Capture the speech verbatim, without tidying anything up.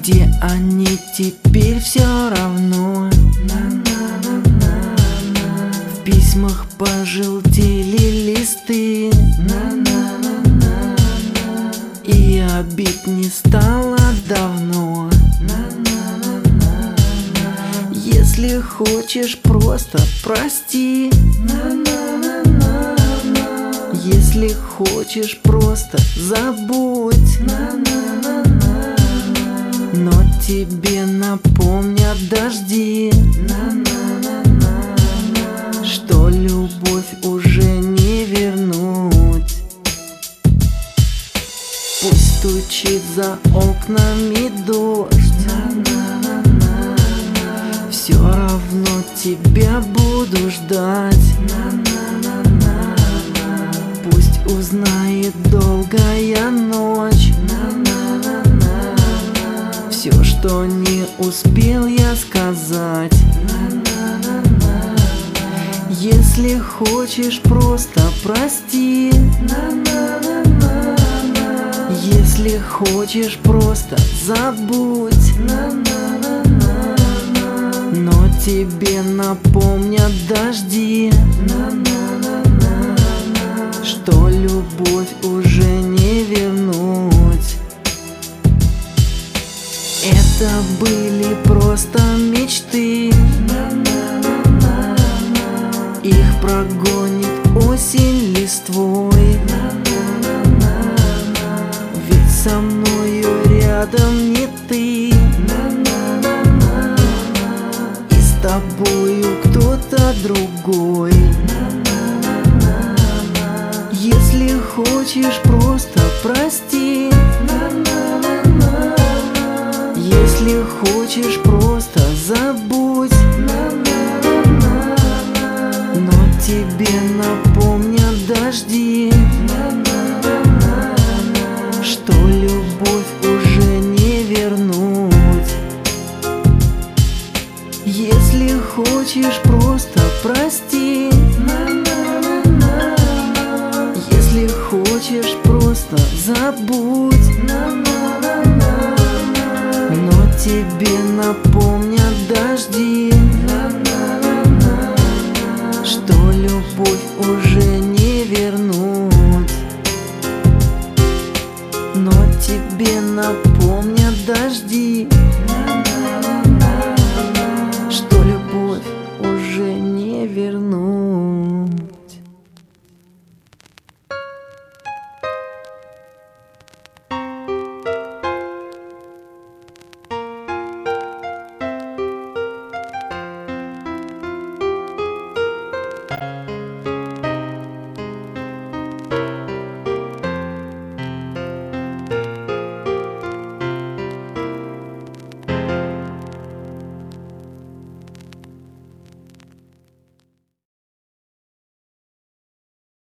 Где они теперь, все равно. В письмах пожелтели листы, и обид не стало давно. Если хочешь, просто прости. Если хочешь, просто забудь. Но тебе напомнят дожди, что любовь уже не вернуть. Пусть стучит за окнами дождь, все равно тебя буду ждать. Пусть узнает долгая ночь все, что не успел я сказать. Если хочешь, просто прости. Если хочешь, просто забудь. Но тебе напомнят дожди, что любовь уже не вернуть. Это были просто мечты, их прогонит осень листвой. Ведь со мною рядом не ты, и с тобою кто-то другой. Если хочешь, просто прости. Если хочешь, просто забудь. Но тебе напомнят дожди, что любовь уже не вернуть. Если хочешь, просто прости. Если хочешь, просто забудь. Но тебе напомнят дожди,